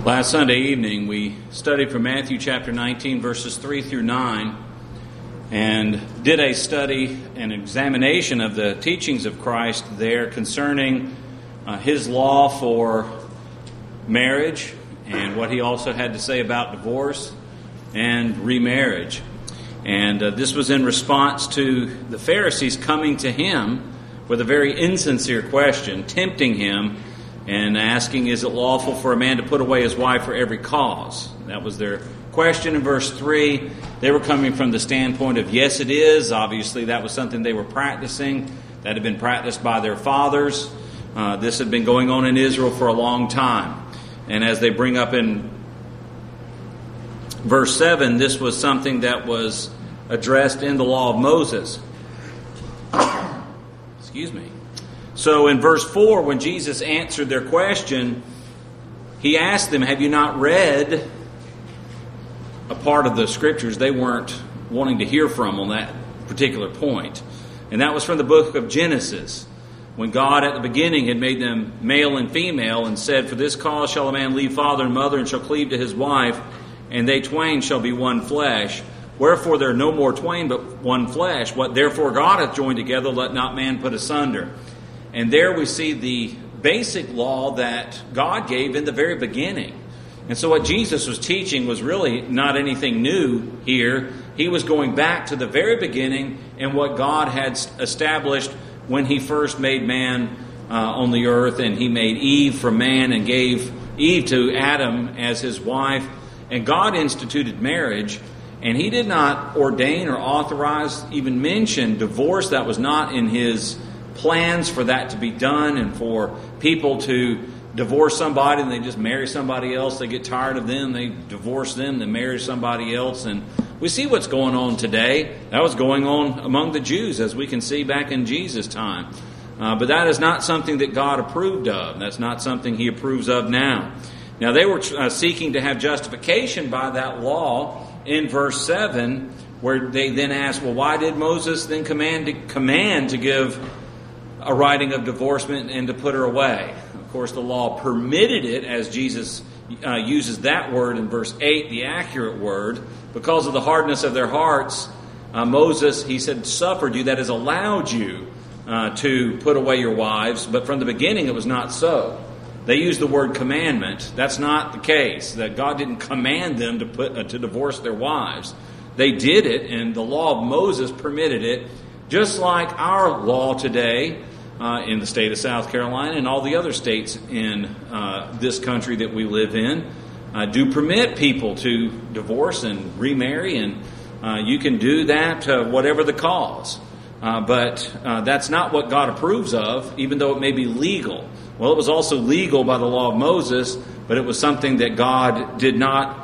Last Sunday evening, we studied from Matthew chapter 19, verses 3 through 9, and did a study, an examination of the teachings of Christ there concerning His law for marriage and what He also had to say about divorce and remarriage. And this was in response to the Pharisees coming to Him with a very insincere question, tempting Him and asking, is it lawful for a man to put away his wife for every cause? That was their question in verse 3. They were coming from the standpoint of, yes, it is. Obviously, that was something they were practicing. That had been practiced by their fathers. This had been going on in Israel for a long time. And as they bring up in verse 7, this was something that was addressed in the law of Moses. Excuse me. So in verse 4, when Jesus answered their question, He asked them, have you not read a part of the Scriptures they weren't wanting to hear from on that particular point? And that was from the book of Genesis, when God at the beginning had made them male and female and said, for this cause shall a man leave father and mother and shall cleave to his wife, and they twain shall be one flesh. Wherefore there are no more twain but one flesh. What therefore God hath joined together, let not man put asunder. And there we see the basic law that God gave in the very beginning. And so what Jesus was teaching was really not anything new here. He was going back to the very beginning and what God had established when He first made man on the earth, and He made Eve from man and gave Eve to Adam as his wife. And God instituted marriage, and He did not ordain or authorize, even mention divorce. That was not in His plans for that to be done, and for people to divorce somebody and they just marry somebody else. They get tired of them, they divorce them, they marry somebody else. And we see what's going on today. That was going on among the Jews, as we can see back in Jesus' time. But that is not something that God approved of. That's not something He approves of now. Now they were seeking to have justification by that law in verse 7, where they then asked, well, why did Moses then command to give a writing of divorcement and to put her away? Of course, the law permitted it, as Jesus uses that word in verse 8, the accurate word. Because of the hardness of their hearts, Moses, he said, suffered you, that is, allowed you to put away your wives. But from the beginning, it was not so. They used the word commandment. That's not the case. That God didn't command them to divorce their wives. They did it, and the law of Moses permitted it, just like our law today in the state of South Carolina and all the other states in this country that we live in do permit people to divorce and remarry, and you can do that whatever the cause. But that's not what God approves of, even though it may be legal. Well, it was also legal by the law of Moses, but it was something that God did not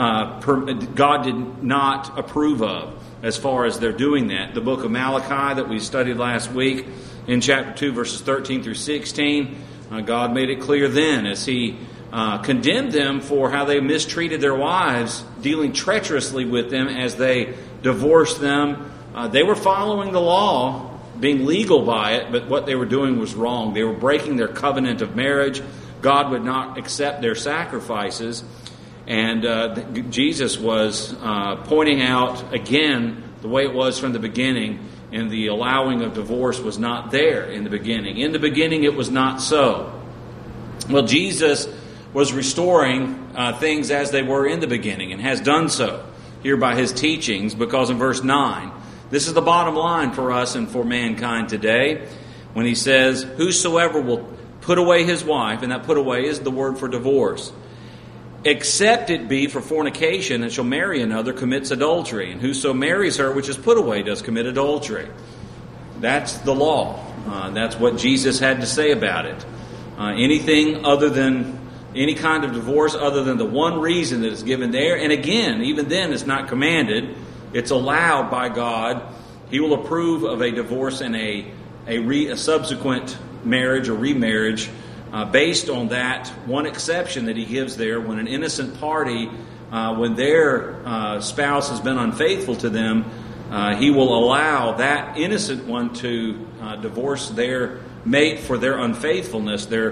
approve of as far as they're doing that. The book of Malachi that we studied last week in chapter 2, verses 13 through 16, God made it clear then as He condemned them for how they mistreated their wives, dealing treacherously with them as they divorced them. They were following the law, being legal by it, but what they were doing was wrong. They were breaking their covenant of marriage. God would not accept their sacrifices. And Jesus was pointing out again the way it was from the beginning, and the allowing of divorce was not there in the beginning. In the beginning, it was not so. Well, Jesus was restoring things as they were in the beginning, and has done so here by His teachings, because in verse 9, this is the bottom line for us and for mankind today, when He says, whosoever will put away his wife, and that put away is the word for divorce, except it be for fornication, and shall marry another, commits adultery. And whoso marries her which is put away does commit adultery. That's the law. That's what Jesus had to say about it. Anything other than any kind of divorce, other than the one reason that is given there, and again, even then it's not commanded, it's allowed by God. He will approve of a divorce and a subsequent marriage or remarriage based on that one exception that He gives there, when an innocent party, when their spouse has been unfaithful to them, He will allow that innocent one to divorce their mate for their unfaithfulness, their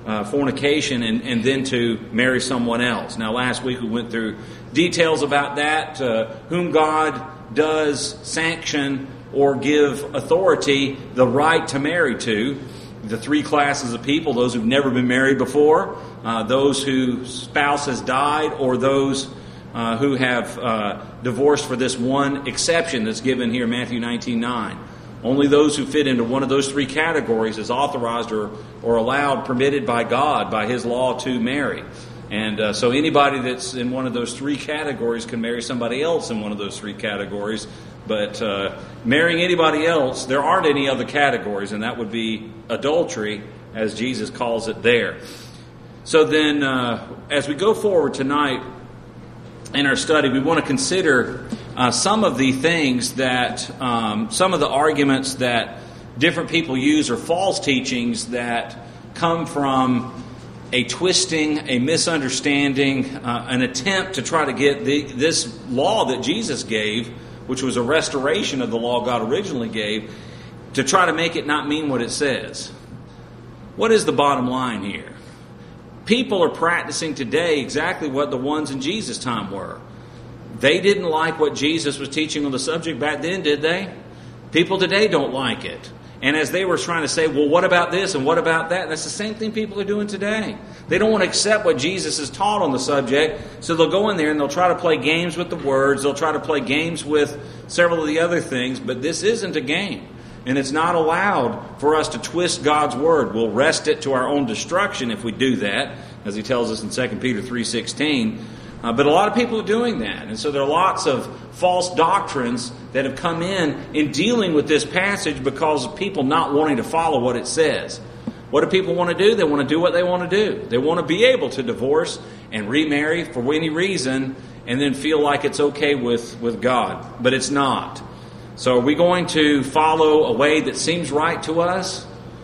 fornication and then to marry someone else. Now, last week we went through details about that, whom God does sanction or give authority the right to marry to. The three classes of people: those who've never been married before, those whose spouse has died, or those who have divorced for this one exception that's given here in Matthew 19:9. Only those who fit into one of those three categories is authorized or allowed, permitted by God, by His law, to marry. And so anybody that's in one of those three categories can marry somebody else in one of those three categories. But marrying anybody else, there aren't any other categories, and that would be adultery, as Jesus calls it there. So then, as we go forward tonight in our study, we want to consider some of the things that, some of the arguments that different people use, or false teachings that come from a twisting, a misunderstanding, an attempt to try to get this law that Jesus gave, which was a restoration of the law God originally gave, to try to make it not mean what it says. What is the bottom line here? People are practicing today exactly what the ones in Jesus' time were. They didn't like what Jesus was teaching on the subject back then, did they? People today don't like it. And as they were trying to say, well, what about this and what about that? That's the same thing people are doing today. They don't want to accept what Jesus has taught on the subject, so they'll go in there and they'll try to play games with the words. They'll try to play games with several of the other things, but this isn't a game. And it's not allowed for us to twist God's word. We'll wrest it to our own destruction if we do that, as he tells us in 2 Peter 3:16. But a lot of people are doing that. And so there are lots of false doctrines that have come in dealing with this passage because of people not wanting to follow what it says. What do people want to do? They want to do what they want to do. They want to be able to divorce and remarry for any reason and then feel like it's okay with God. But it's not. So are we going to follow a way that seems right to us?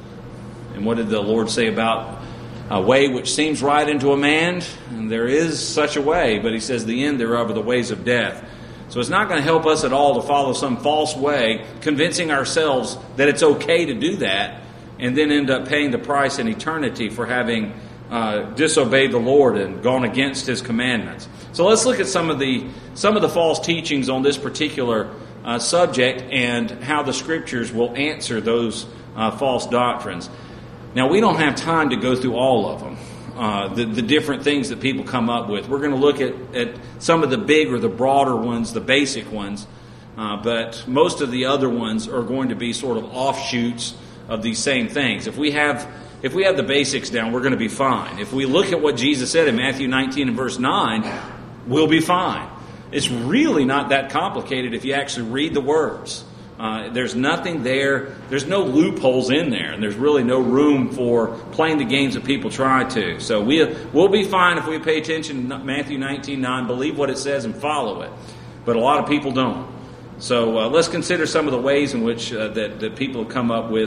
And what did the Lord say about a way which seems right unto a man? And there is such a way, but he says the end thereof are the ways of death. So it's not going to help us at all to follow some false way, convincing ourselves that it's okay to do that, and then end up paying the price in eternity for having disobeyed the Lord and gone against His commandments. So let's look at some of the false teachings on this particular subject and how the Scriptures will answer those false doctrines. Now, we don't have time to go through all of them, the different things that people come up with. We're going to look at some of the big or the broader ones, the basic ones, but most of the other ones are going to be sort of offshoots of these same things. If we have the basics down, we're going to be fine. If we look at what Jesus said in Matthew 19 and verse 9, we'll be fine. It's really not that complicated if you actually read the words. There's nothing there. There's no loopholes in there, and there's really no room for playing the games that people try to. So we'll be fine if we pay attention to Matthew 19:9, believe what it says, and follow it. But a lot of people don't. So let's consider some of the ways in which that people have come up with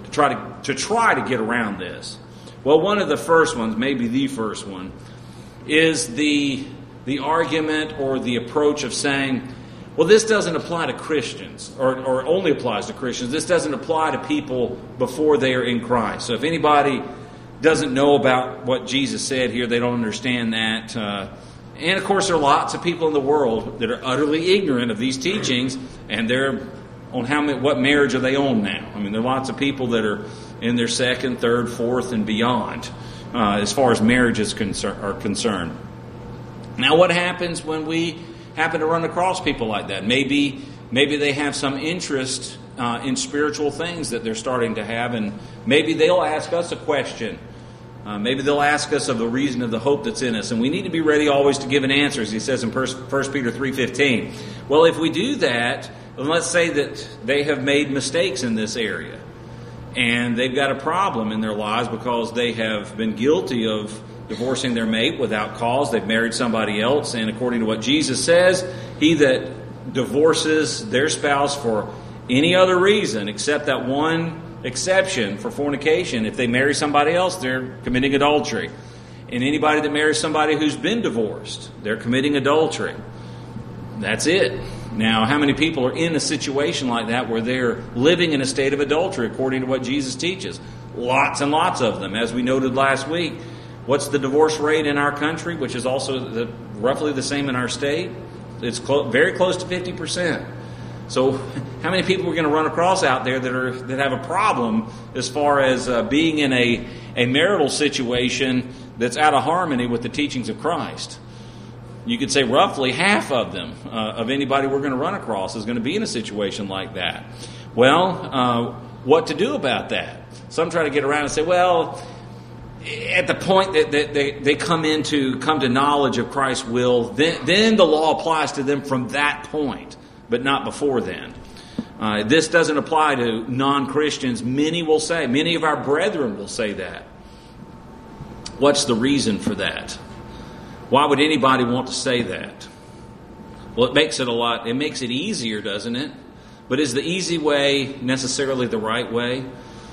to try to get around this. Well, one of the first ones, maybe the first one, is the argument or the approach of saying, well, this doesn't apply to Christians, or only applies to Christians. This doesn't apply to people before they are in Christ. So if anybody doesn't know about what Jesus said here, they don't understand that. And of course, there are lots of people in the world that are utterly ignorant of these teachings, and they're on what marriage are they on now? I mean, there are lots of people that are in their second, third, fourth, and beyond, as far as marriages are concerned. Now, what happens when we happen to run across people like that? Maybe they have some interest in spiritual things that they're starting to have, and maybe they'll ask us a question. Maybe they'll ask us of the reason of the hope that's in us, and we need to be ready always to give an answer, as he says in 1 Peter 3:15. Well, if we do that, then let's say that they have made mistakes in this area, and they've got a problem in their lives because they have been guilty of divorcing their mate without cause. They've married somebody else, and according to what Jesus says, he that divorces their spouse for any other reason except that one exception for fornication, if they marry somebody else, they're committing adultery. And anybody that marries somebody who's been divorced, they're committing adultery. That's it. Now, how many people are in a situation like that where they're living in a state of adultery according to what Jesus teaches? Lots and lots of them, as we noted last week. What's the divorce rate in our country, which is also roughly the same in our state? It's very close to 50%. So how many people are going to run across out there that have a problem as far as being in a marital situation that's out of harmony with the teachings of Christ? You could say roughly half of them, of anybody we're going to run across, is going to be in a situation like that. Well, what to do about that? Some try to get around and say, well, at the point that they come to knowledge of Christ's will, then the law applies to them from that point, but not before then. This doesn't apply to non-Christians. Many of our brethren will say that. What's the reason for that? Why would anybody want to say that? Well, it makes it easier, doesn't it? But is the easy way necessarily the right way?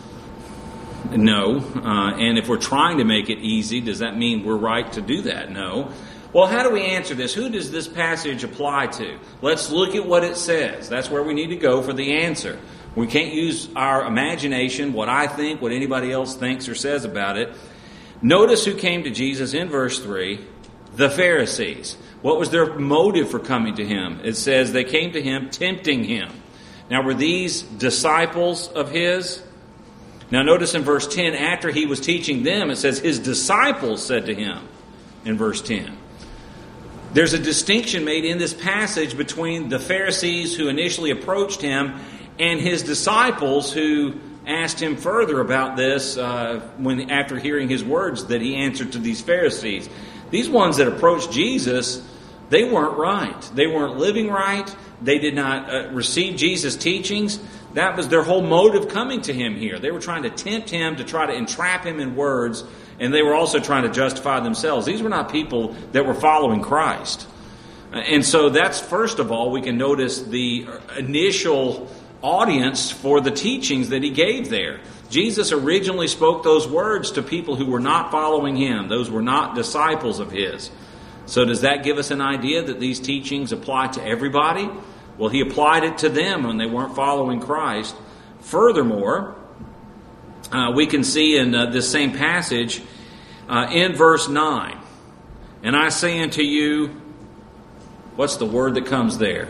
No. And if we're trying to make it easy, does that mean we're right to do that? No. Well, how do we answer this? Who does this passage apply to? Let's look at what it says. That's where we need to go for the answer. We can't use our imagination, what I think, what anybody else thinks or says about it. Notice who came to Jesus in verse 3. The Pharisees. What was their motive for coming to him? It says they came to him tempting him. Now, were these disciples of his? Now, notice in verse 10, after he was teaching them, it says his disciples said to him in verse 10. There's a distinction made in this passage between the Pharisees who initially approached him and his disciples who asked him further about this after hearing his words that he answered to these Pharisees. These ones that approached Jesus, they weren't right. They weren't living right. They did not receive Jesus' teachings. That was their whole motive coming to him here. They were trying to tempt him, to try to entrap him in words, and they were also trying to justify themselves. These were not people that were following Christ. And so that's, first of all, we can notice the initial audience for the teachings that he gave there. Jesus originally spoke those words to people who were not following him. Those were not disciples of his. So does that give us an idea that these teachings apply to everybody? Well, he applied it to them when they weren't following Christ. Furthermore, we can see in this same passage in verse 9, and I say unto you, what's the word that comes there?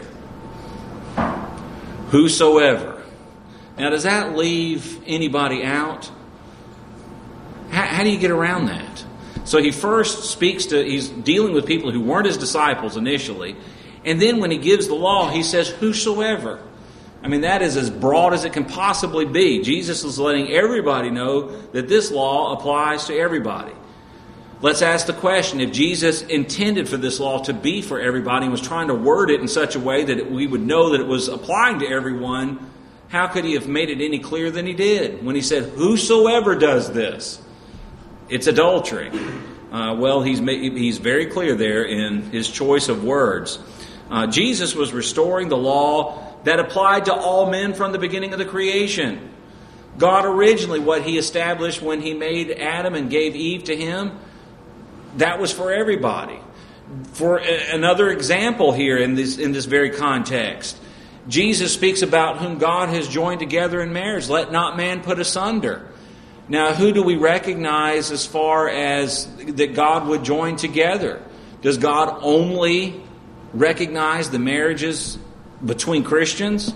Whosoever. Now, does that leave anybody out? How do you get around that? So he first he's dealing with people who weren't his disciples initially, and then when he gives the law, he says, whosoever. I mean, that is as broad as it can possibly be. Jesus is letting everybody know that this law applies to everybody. Let's ask the question, if Jesus intended for this law to be for everybody and was trying to word it in such a way that we would know that it was applying to everyone, how could he have made it any clearer than he did when he said, whosoever does this? It's adultery. Well, he's very clear there in his choice of words. Jesus was restoring the law that applied to all men from the beginning of the creation. God originally, what he established when he made Adam and gave Eve to him, that was for everybody. For another example here in this very context, Jesus speaks about whom God has joined together in marriage. Let not man put asunder. Now, who do we recognize as far as that God would join together? Does God only recognize the marriages between Christians?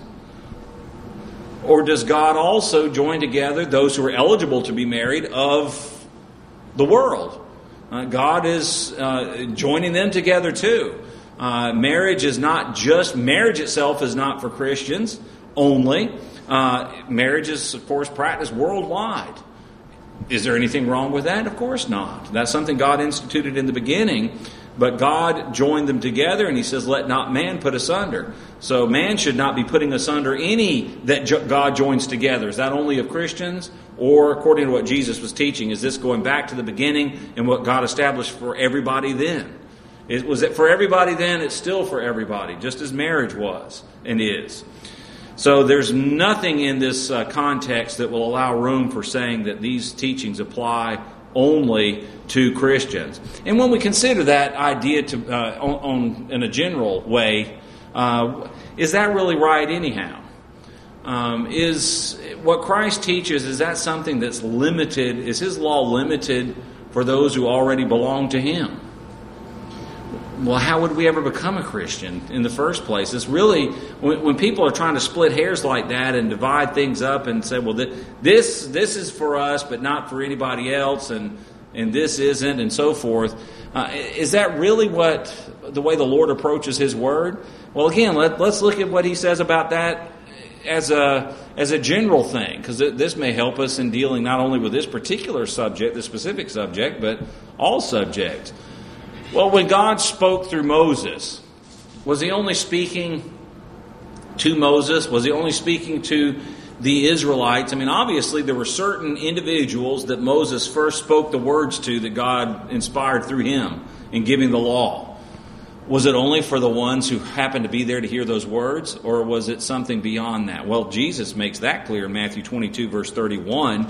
Or does God also join together those who are eligible to be married of the world? God is joining them together too. Marriage itself is not for Christians only. Marriage is, of course, practiced worldwide. Is there anything wrong with that? Of course not. That's something God instituted in the beginning. But God joined them together, and he says, let not man put asunder. So man should not be putting asunder any that God joins together. Is that only of Christians? Or according to what Jesus was teaching, is this going back to the beginning and what God established for everybody then? Was it for everybody then? It's still for everybody, just as marriage was and is. So there's nothing in this context that will allow room for saying that these teachings apply only to Christians. And when we consider that idea in a general way, is that really right anyhow? is what Christ teaches, is that something that's limited? Is His law limited for those who already belong to Him? Well, how would we ever become a Christian in the first place? It's really, when people are trying to split hairs like that and divide things up and say, well, this is for us, but not for anybody else, and this isn't, and so forth. Is that really the way the Lord approaches His Word? Well, again, let's look at what He says about that as a general thing, because this may help us in dealing not only with this particular subject, this specific subject, but all subjects. Well, when God spoke through Moses, was He only speaking to Moses? Was He only speaking to the Israelites? I mean, obviously there were certain individuals that Moses first spoke the words to that God inspired through him in giving the law. Was it only for the ones who happened to be there to hear those words, or was it something beyond that? Well, Jesus makes that clear in Matthew 22, verse 31,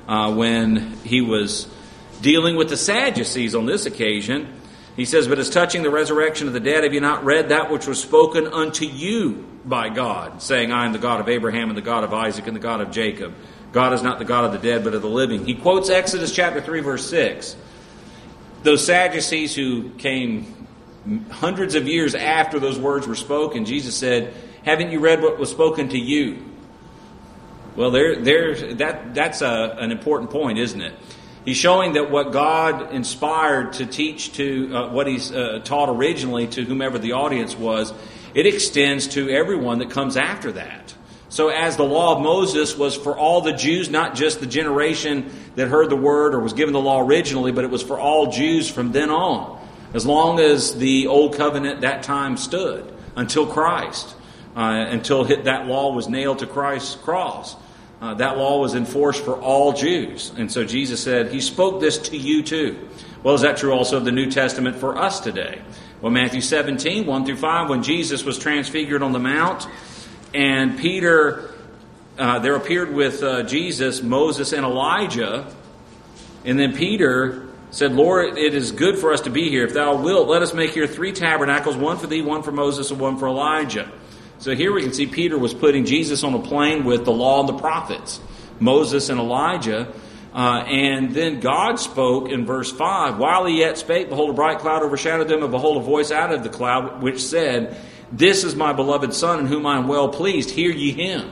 when He was dealing with the Sadducees on this occasion. He says, but as touching the resurrection of the dead, have you not read that which was spoken unto you by God, saying, I am the God of Abraham and the God of Isaac and the God of Jacob. God is not the God of the dead, but of the living. He quotes Exodus chapter 3, verse 6. Those Sadducees who came hundreds of years after those words were spoken, Jesus said, haven't you read what was spoken to you? Well, that's an important point, isn't it? He's showing that what God inspired to teach to what He's taught originally to whomever the audience was, it extends to everyone that comes after that. So as the law of Moses was for all the Jews, not just the generation that heard the word or was given the law originally, but it was for all Jews from then on, as long as the old covenant that time stood, until Christ, until that law was nailed to Christ's cross. That law was enforced for all Jews. And so Jesus said, He spoke this to you too. Well, is that true also of the New Testament for us today? Well, Matthew 17, 1 through 5, when Jesus was transfigured on the Mount, and Peter, there appeared with Jesus, Moses, and Elijah. And then Peter said, Lord, it is good for us to be here. If thou wilt, let us make here 3 tabernacles, one for thee, one for Moses, and one for Elijah. So here we can see Peter was putting Jesus on a plane with the law and the prophets, Moses and Elijah. And then God spoke in verse 5, while He yet spake, behold, a bright cloud overshadowed them, and behold, a voice out of the cloud, which said, This is my beloved Son, in whom I am well pleased. Hear ye Him.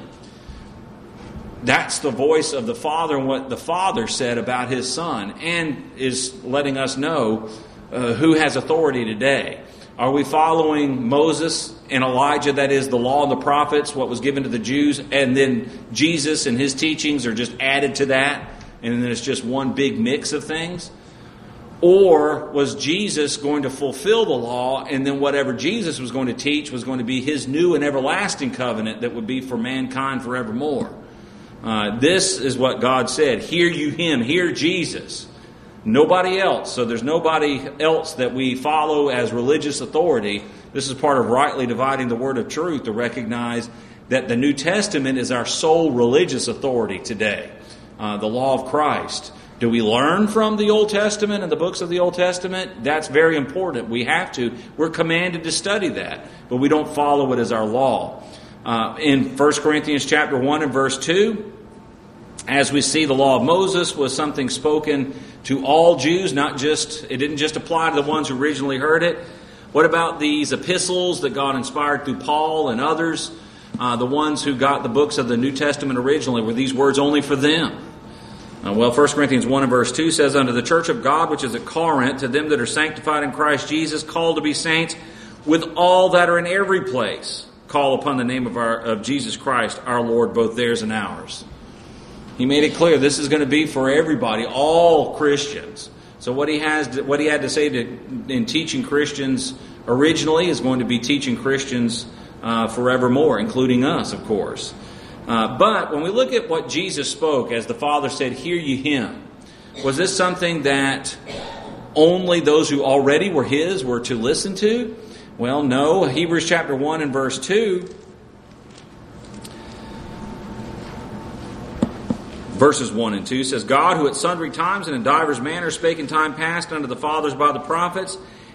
That's the voice of the Father and what the Father said about His Son, and is letting us know who has authority today. Are we following Moses and Elijah, that is the law and the prophets, what was given to the Jews, and then Jesus and His teachings are just added to that, and then it's just one big mix of things? Or was Jesus going to fulfill the law, and then whatever Jesus was going to teach was going to be His new and everlasting covenant that would be for mankind forevermore? This is what God said. Hear you Him. Hear Jesus. Nobody else. So there's nobody else that we follow as religious authority. This is part of rightly dividing the word of truth, to recognize that the New Testament is our sole religious authority today. The law of Christ. Do we learn from the Old Testament and the books of the Old Testament? That's very important. We have to. We're commanded to study that, but we don't follow it as our law. In 1 Corinthians chapter 1 and verse 2, as we see, the law of Moses was something spoken to all Jews, it didn't just apply to the ones who originally heard it. What about these epistles that God inspired through Paul and others? The ones who got the books of the New Testament originally, were these words only for them? Well, 1 Corinthians 1 and verse 2 says, Unto the church of God which is at Corinth, to them that are sanctified in Christ Jesus, called to be saints, with all that are in every place, call upon the name of Jesus Christ, our Lord, both theirs and ours. He made it clear this is going to be for everybody, all Christians. So what he had to say in teaching Christians originally is going to be teaching Christians forevermore, including us, of course. But when we look at what Jesus spoke, as the Father said, hear ye Him, was this something that only those who already were His were to listen to? Well, no. Hebrews chapter 1 and verse 2, verses 1 and 2 says, God, who at sundry times and in divers manners spake in time past unto the fathers by the prophets,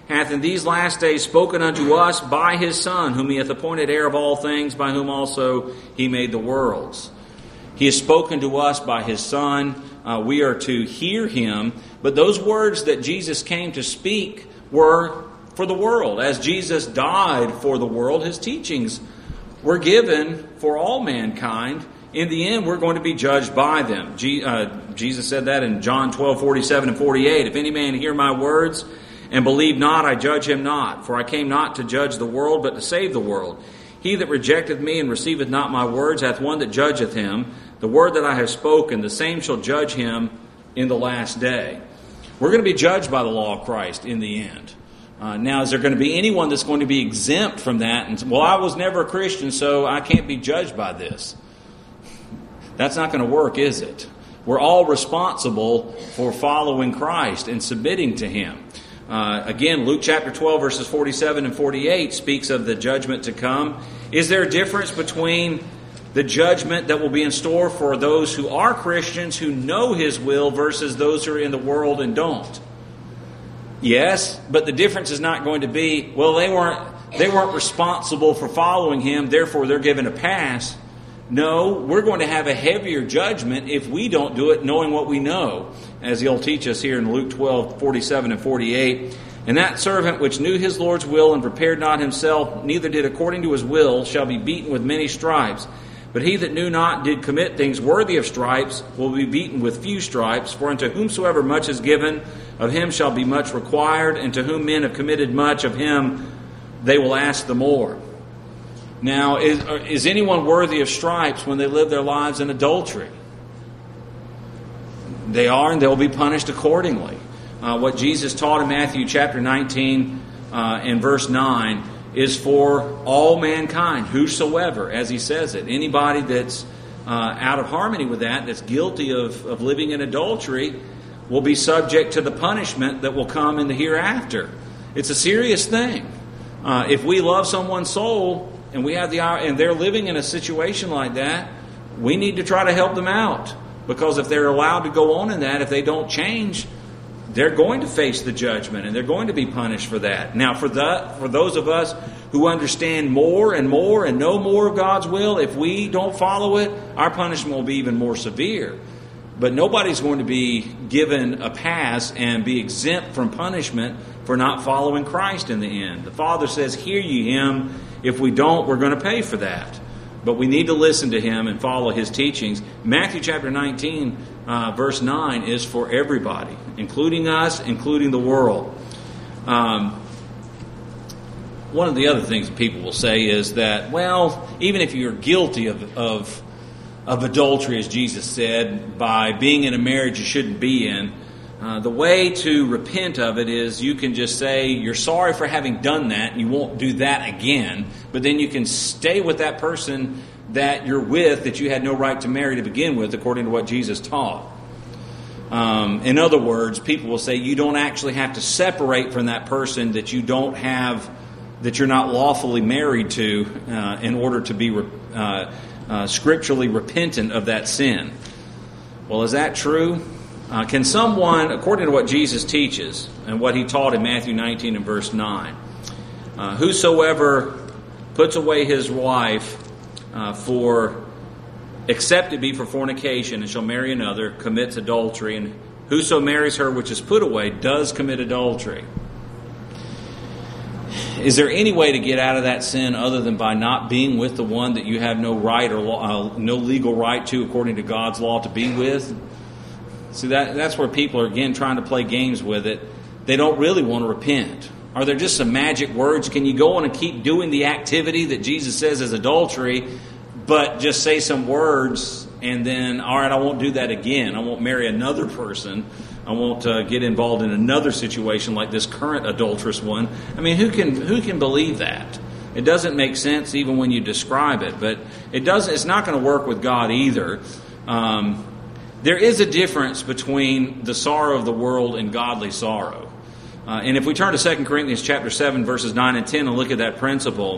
hath in these last days spoken unto us by his Son, whom he hath appointed heir of all things, by whom also he made the worlds. He has spoken to us by his Son. We are to hear him. But those words that Jesus came to speak were for the world. As Jesus died for the world, his teachings were given for all mankind. In the end, we're going to be judged by them. Jesus said that in John 12:47 and 48. If any man hear my words and believe not, I judge him not. For I came not to judge the world, but to save the world. He that rejecteth me and receiveth not my words hath one that judgeth him. The word that I have spoken, the same shall judge him in the last day. We're going to be judged by the law of Christ in the end. Now, is there going to be anyone that's going to be exempt from that? And, well, I was never a Christian, so I can't be judged by this. That's not going to work, is it? We're all responsible for following Christ and submitting to him. Again, Luke chapter 12, verses 47 and 48 speaks of the judgment to come. Is there a difference between the judgment that will be in store for those who are Christians, who know his will, versus those who are in the world and don't? Yes, but the difference is not going to be, well, they weren't responsible for following him, therefore they're given a pass. No, we're going to have a heavier judgment if we don't do it knowing what we know, as he'll teach us here in Luke 12, 47 and 48. And that servant which knew his Lord's will and prepared not himself, neither did according to his will, shall be beaten with many stripes. But he that knew not did commit things worthy of stripes will be beaten with few stripes. For unto whomsoever much is given, of him shall be much required, and to whom men have committed much, of him they will ask the more. Now, is anyone worthy of stripes when they live their lives in adultery? They are, and they'll be punished accordingly. What Jesus taught in Matthew chapter 19 and verse 9 is for all mankind, whosoever, as he says it. Anybody that's out of harmony with that, that's guilty of living in adultery, will be subject to the punishment that will come in the hereafter. It's a serious thing. If we love someone's soul and they're living in a situation like that, we need to try to help them out. Because if they're allowed to go on in that, if they don't change, they're going to face the judgment and they're going to be punished for that. Now, for those of us who understand more and more and know more of God's will, if we don't follow it, our punishment will be even more severe. But nobody's going to be given a pass and be exempt from punishment for not following Christ in the end. The Father says, hear ye him. If we don't, we're going to pay for that. But we need to listen to him and follow his teachings. Matthew chapter 19, verse 9 is for everybody, including us, including the world. One of the other things that people will say is that, well, even if you're guilty of adultery, as Jesus said, by being in a marriage you shouldn't be in, the way to repent of it is you can just say you're sorry for having done that and you won't do that again, but then you can stay with that person that you're with that you had no right to marry to begin with, according to what Jesus taught. In other words, people will say you don't actually have to separate from that person that you're not lawfully married to in order to be scripturally repentant of that sin. Well, is that true? Can someone, according to what Jesus teaches and what he taught in Matthew 19 and verse 9, whosoever puts away his wife except it be for fornication, and shall marry another, commits adultery, and whoso marries her which is put away does commit adultery. Is there any way to get out of that sin other than by not being with the one that you have no right or no legal right to, according to God's law, to be with? See, that's where people are, again, trying to play games with it. They don't really want to repent. Are there just some magic words? Can you go on and keep doing the activity that Jesus says is adultery, but just say some words and then, all right, I won't do that again. I won't marry another person. I won't get involved in another situation like this current adulterous one. I mean, who can believe that? It doesn't make sense even when you describe it, but it's not going to work with God either. There is a difference between the sorrow of the world and godly sorrow. And if we turn to 2 Corinthians chapter 7, verses 9 and 10 and look at that principle,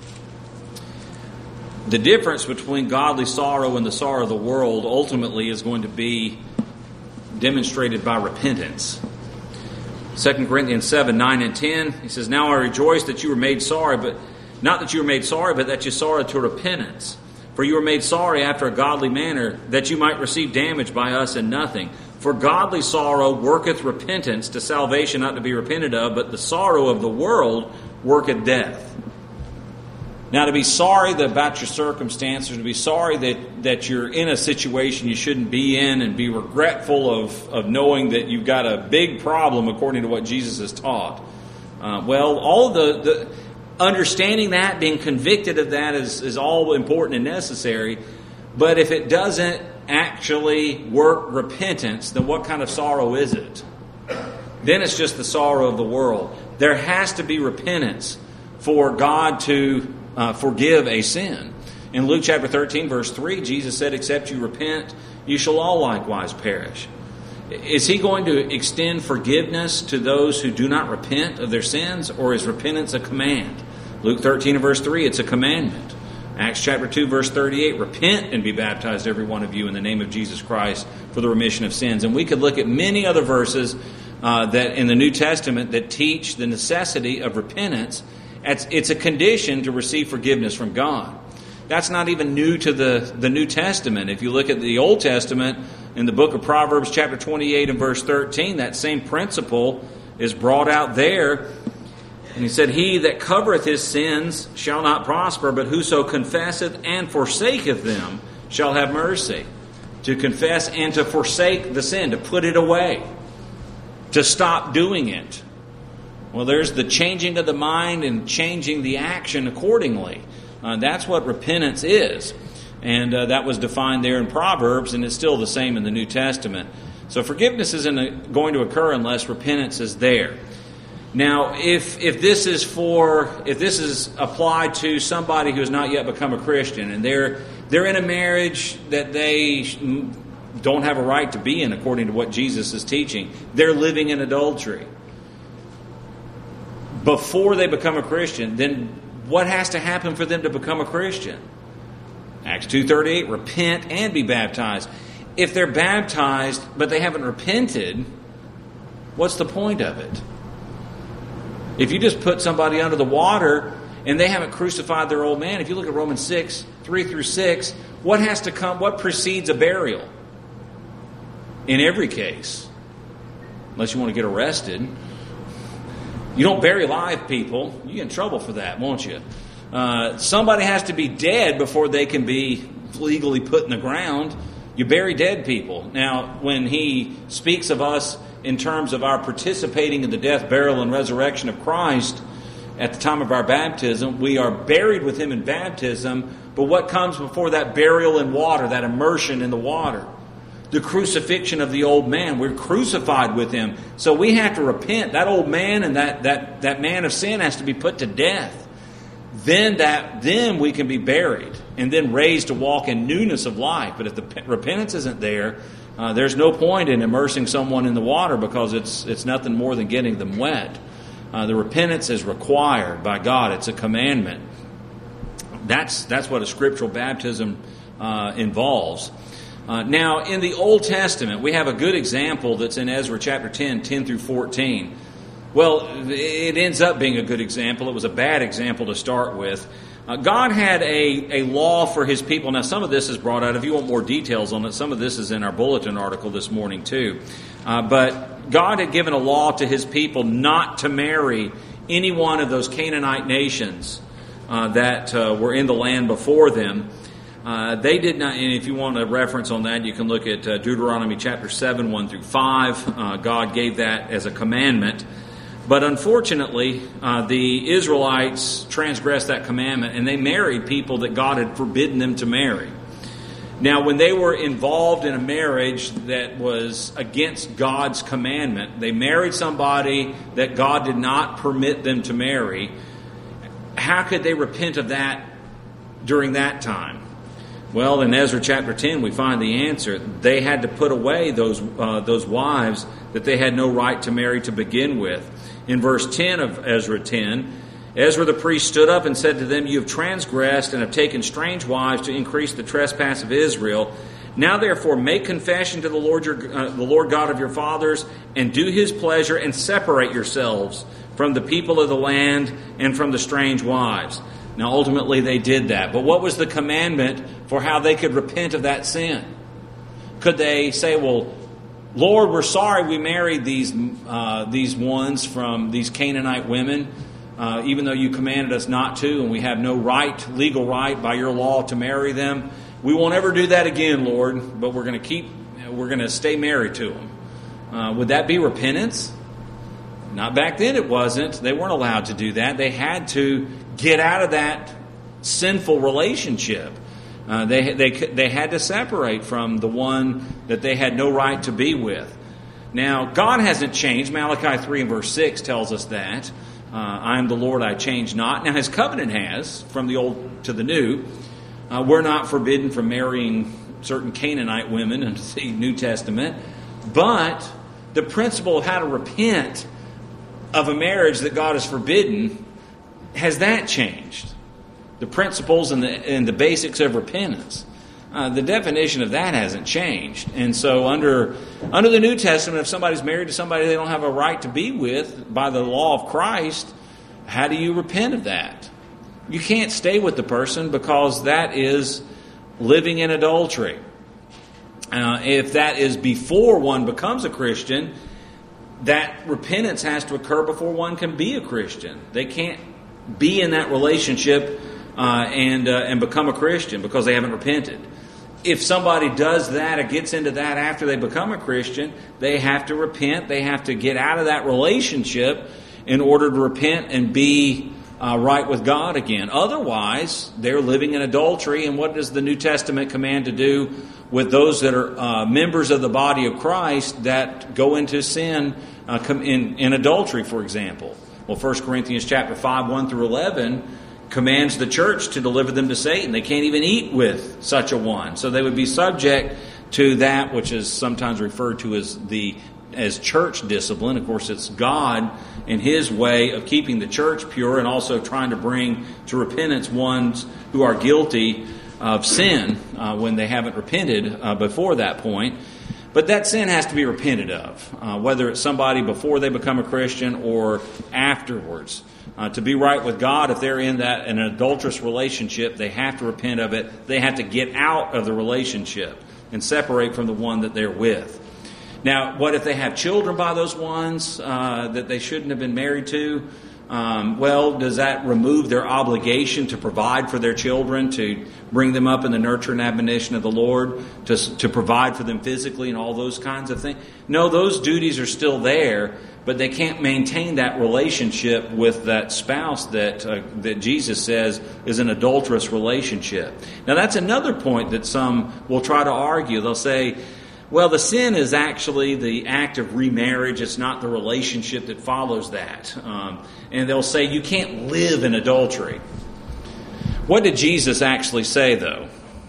the difference between godly sorrow and the sorrow of the world ultimately is going to be demonstrated by repentance. 2 Corinthians 7, 9 and 10, he says, "Now I rejoice that you were made sorry, but not that you were made sorry, but that you sorrowed to repentance. For you were made sorry after a godly manner, that you might receive damage by us in nothing. For godly sorrow worketh repentance to salvation not to be repented of, but the sorrow of the world worketh death." Now, to be sorry about your circumstances, to be sorry that you're in a situation you shouldn't be in, and be regretful of knowing that you've got a big problem according to what Jesus has taught. All of the understanding that, being convicted of that is all important and necessary. But if it doesn't actually work repentance, then what kind of sorrow is it? Then it's just the sorrow of the world. There has to be repentance for God to forgive a sin. In Luke chapter 13, verse 3, Jesus said, "Except you repent, you shall all likewise perish." Is he going to extend forgiveness to those who do not repent of their sins, or is repentance a command? Luke 13 and verse 3, it's a commandment. Acts chapter 2, verse 38, "Repent and be baptized, every one of you, in the name of Jesus Christ for the remission of sins." And we could look at many other verses that in the New Testament that teach the necessity of repentance. It's a condition to receive forgiveness from God. That's not even new to the New Testament. If you look at the Old Testament, in the book of Proverbs chapter 28 and verse 13, that same principle is brought out there. And he said, "He that covereth his sins shall not prosper, but whoso confesseth and forsaketh them shall have mercy." To confess and to forsake the sin, to put it away, to stop doing it. Well, there's the changing of the mind and changing the action accordingly. That's what repentance is. And that was defined there in Proverbs, and it's still the same in the New Testament. So forgiveness isn't going to occur unless repentance is there. Now, if this is applied to somebody who has not yet become a Christian, and they're in a marriage that they don't have a right to be in according to what Jesus is teaching, they're living in adultery. Before they become a Christian, then what has to happen for them to become a Christian? Acts 2:38, "Repent and be baptized." If they're baptized but they haven't repented, what's the point of it? If you just put somebody under the water and they haven't crucified their old man, if you look at Romans 6, 3 through 6, what has to come? What precedes a burial? In every case, unless you want to get arrested. You don't bury live people. You get in trouble for that, won't you? Somebody has to be dead before they can be legally put in the ground. You bury dead people. Now, when he speaks of us in terms of our participating in the death, burial, and resurrection of Christ at the time of our baptism, we are buried with him in baptism. But what comes before that burial in water, that immersion in the water? The crucifixion of the old man. We're crucified with him. So we have to repent. That old man and that man of sin has to be put to death. Then we can be buried and then raised to walk in newness of life. But if the repentance isn't there, there's no point in immersing someone in the water, because it's nothing more than getting them wet. The repentance is required by God. It's a commandment. That's what a scriptural baptism involves. Now, in the Old Testament, we have a good example that's in Ezra chapter 10, 10 through 14. Well, it ends up being a good example. It was a bad example to start with. God had a law for his people. Now, some of this is brought out. If you want more details on it, some of this is in our bulletin article this morning too. But God had given a law to his people not to marry any one of those Canaanite nations that were in the land before them. They did not, and if you want a reference on that, you can look at Deuteronomy chapter 7, 1 through 5. God gave that as a commandment. But unfortunately, the Israelites transgressed that commandment, and they married people that God had forbidden them to marry. Now, when they were involved in a marriage that was against God's commandment, they married somebody that God did not permit them to marry. How could they repent of that during that time? Well, in Ezra chapter 10, we find the answer. They had to put away those wives that they had no right to marry to begin with. In verse 10 of Ezra 10, Ezra the priest stood up and said to them, "You have transgressed and have taken strange wives to increase the trespass of Israel. Now therefore make confession to the Lord God of your fathers, and do his pleasure, and separate yourselves from the people of the land and from the strange wives. Now ultimately they did that. But what was the commandment for how they could repent of that sin? Could they say, well, Lord, we're sorry we married these ones from these Canaanite women, even though you commanded us not to, and we have no legal right by your law to marry them. We won't ever do that again, Lord, but we're going to stay married to them. Would that be repentance? Not back then it wasn't. They weren't allowed to do that. They had to get out of that sinful relationship. They had to separate from the one that they had no right to be with. Now, God hasn't changed. Malachi 3 and verse 6 tells us that. I am the Lord, I change not. Now, his covenant has, from the old to the new. We're not forbidden from marrying certain Canaanite women in the New Testament. But the principle of how to repent of a marriage that God has forbidden, has that changed? The principles and the basics of repentance. The definition of that hasn't changed. And so under the New Testament, if somebody's married to somebody they don't have a right to be with by the law of Christ, how do you repent of that? You can't stay with the person because that is living in adultery. If that is before one becomes a Christian, that repentance has to occur before one can be a Christian. They can't be in that relationship and become a Christian because they haven't repented. If somebody does that or gets into that after they become a Christian, they have to repent. They have to get out of that relationship in order to repent and be right with God again. Otherwise, they're living in adultery. And what does the New Testament command to do with those that are members of the body of Christ that go into sin in adultery, for example? Well, 1 Corinthians chapter 5, 1 through 11 commands the church to deliver them to Satan. They can't even eat with such a one. So they would be subject to that which is sometimes referred to as church discipline. Of course, it's God in his way of keeping the church pure and also trying to bring to repentance ones who are guilty of sin when they haven't repented before that point. But that sin has to be repented of, whether it's somebody before they become a Christian or afterwards. To be right with God, if they're in an adulterous relationship, they have to repent of it. They have to get out of the relationship and separate from the one that they're with. Now, what if they have children by those ones that they shouldn't have been married to? Well, does that remove their obligation to provide for their children, to bring them up in the nurture and admonition of the Lord, to provide for them physically and all those kinds of things? No, those duties are still there, but they can't maintain that relationship with that spouse that Jesus says is an adulterous relationship. Now, that's another point that some will try to argue. They'll say, well, the sin is actually the act of remarriage. It's not the relationship that follows that. And they'll say you can't live in adultery. What did Jesus actually say, though?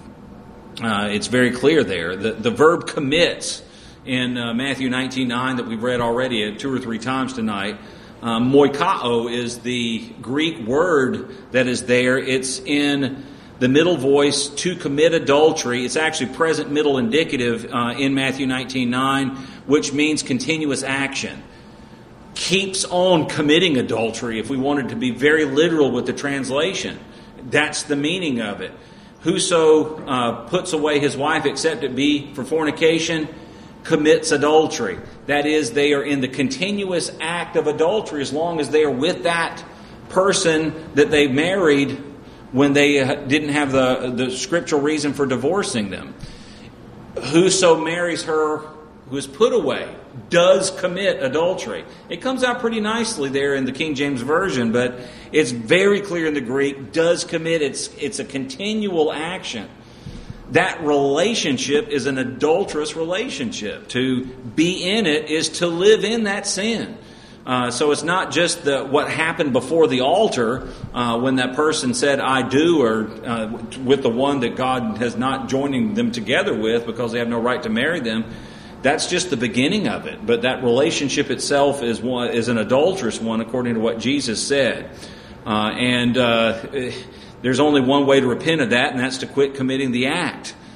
It's very clear there. The verb commits in Matthew 19:9 that we've read already 2 or 3 times tonight. Moikao is the Greek word that is there. It's in the middle voice, to commit adultery. It's actually present middle indicative in Matthew 19:9, which means continuous action. Keeps on committing adultery, if we wanted to be very literal with the translation. That's the meaning of it. Whoso puts away his wife except it be for fornication commits adultery. That is, they are in the continuous act of adultery as long as they are with that person that they married when they didn't have the scriptural reason for divorcing them. Whoso marries her who is put away does commit adultery. It comes out pretty nicely there in the King James Version, but it's very clear in the Greek, does commit. It's a continual action. That relationship is an adulterous relationship. To be in it is to live in that sin. So it's not just what happened before the altar when that person said, I do, or with the one that God has not joining them together with because they have no right to marry them. That's just the beginning of it. But that relationship itself is an adulterous one according to what Jesus said. There's only one way to repent of that, and that's to quit committing the act.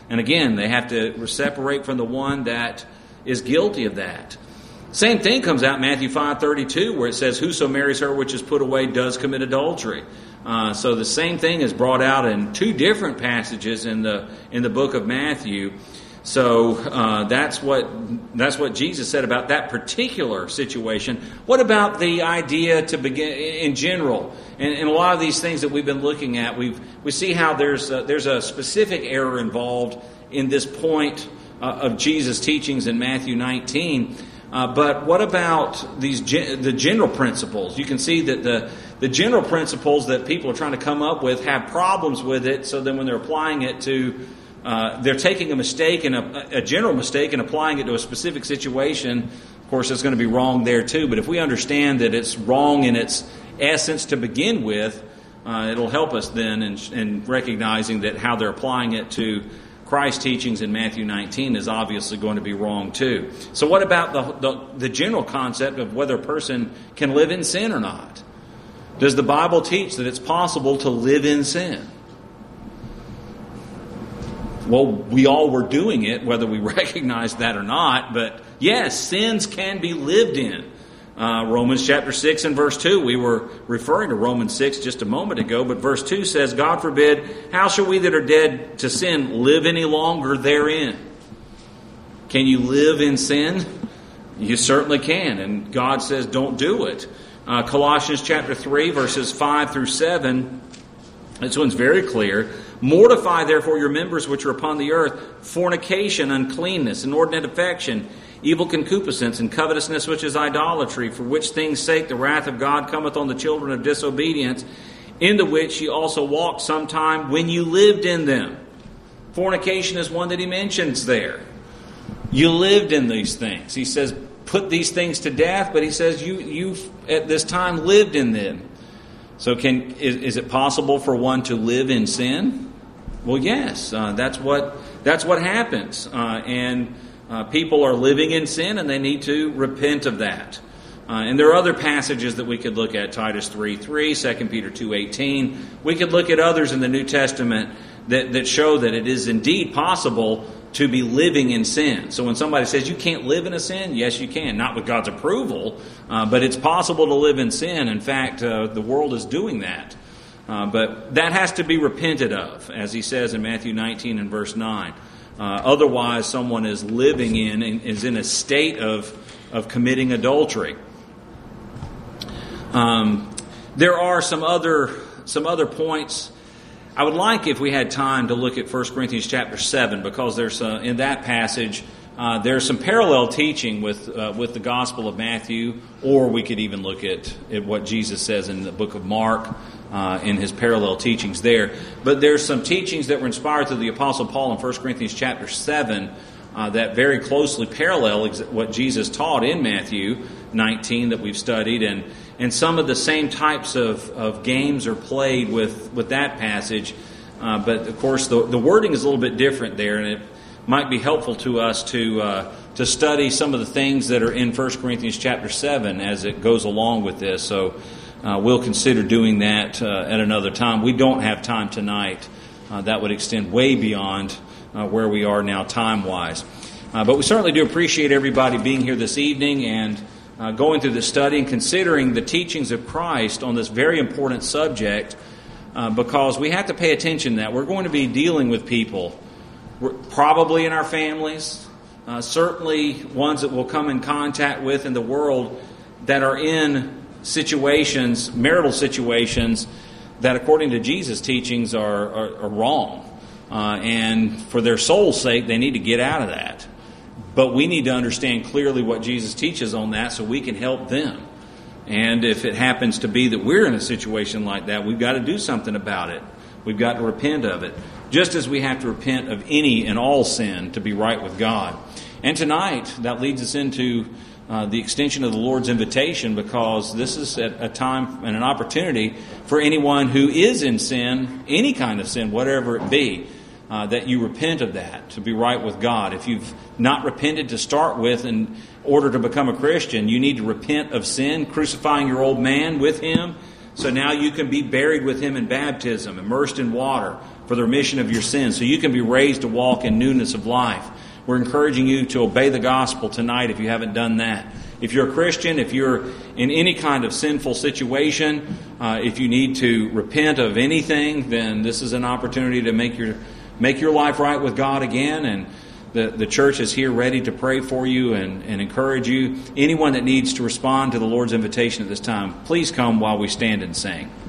And again, they have to separate from the one that is guilty of that. Same thing comes out in Matthew 5:32, where it says, "Whoso marries her which is put away does commit adultery." So the same thing is brought out in two different passages in the book of Matthew. So that's what Jesus said about that particular situation. What about the idea to begin in general? And a lot of these things that we've been looking at, we see how there's a specific error involved in this point of Jesus' teachings in Matthew 19. But what about the general principles? You can see that the general principles that people are trying to come up with have problems with it. So then when they're applying it to, they're taking a mistake and a general mistake and applying it to a specific situation. Of course, it's going to be wrong there too. But if we understand that it's wrong in its essence to begin with, it'll help us then in recognizing that how they're applying it to Christ's teachings in Matthew 19 is obviously going to be wrong too. So what about the general concept of whether a person can live in sin or not? Does the Bible teach that it's possible to live in sin? Well, we all were doing it, whether we recognize that or not. But yes, sins can be lived in. Romans chapter 6 and verse 2, we were referring to Romans 6 just a moment ago, but verse 2 says, "God forbid, how shall we that are dead to sin live any longer therein?" Can you live in sin? You certainly can, and God says don't do it. Colossians chapter 3 verses 5 through 7, this one's very clear. "Mortify therefore your members which are upon the earth, fornication, uncleanness, inordinate affection, evil concupiscence, and covetousness, which is idolatry, for which things' sake the wrath of God cometh on the children of disobedience, in the which ye also walked sometime when you lived in them." Fornication is one that he mentions there. You lived in these things. He says, put these things to death, but he says you at this time lived in them. So is it possible for one to live in sin? Well, yes. That's what happens. And people are living in sin, and they need to repent of that. And there are other passages that we could look at, Titus 3:3, 2 Peter 2:18. We could look at others in the New Testament that show that it is indeed possible to be living in sin. So when somebody says you can't live in a sin, yes, you can. Not with God's approval, but it's possible to live in sin. In fact, the world is doing that. But that has to be repented of, as he says in Matthew 19 and verse 9. Otherwise, someone is living is in a state of committing adultery. There are some other points. I would like, if we had time, to look at 1 Corinthians chapter 7, because there's in that passage there's some parallel teaching with the Gospel of Matthew, or we could even look at what Jesus says in the book of Mark in his parallel teachings there. But there's some teachings that were inspired through the Apostle Paul in 1 Corinthians chapter 7 that very closely parallel what Jesus taught in Matthew 19 that we've studied, and some of the same types of games are played with that passage. But of course the wording is a little bit different there, and it might be helpful to us to study some of the things that are in 1 Corinthians chapter 7 as it goes along with this. So we'll consider doing that at another time. We don't have time tonight. That would extend way beyond where we are now time-wise. But we certainly do appreciate everybody being here this evening and going through the study and considering the teachings of Christ on this very important subject, because we have to pay attention to that. We're going to be dealing with people, probably in our families, certainly ones that we'll come in contact with in the world that are in situations, marital situations, that according to Jesus' teachings are wrong. And for their soul's sake, they need to get out of that. But we need to understand clearly what Jesus teaches on that so we can help them. And if it happens to be that we're in a situation like that, we've got to do something about it. We've got to repent of it. Just as we have to repent of any and all sin to be right with God. And tonight, that leads us into the extension of the Lord's invitation, because this is a time and an opportunity for anyone who is in sin, any kind of sin, whatever it be, that you repent of that, to be right with God. If you've not repented to start with in order to become a Christian, you need to repent of sin, crucifying your old man with Him, so now you can be buried with Him in baptism, immersed in water, for the remission of your sins, so you can be raised to walk in newness of life. We're encouraging you to obey the gospel tonight if you haven't done that. If you're a Christian, if you're in any kind of sinful situation, if you need to repent of anything, then this is an opportunity to make your life right with God again. And the church is here ready to pray for you and encourage you. Anyone that needs to respond to the Lord's invitation at this time, please come while we stand and sing.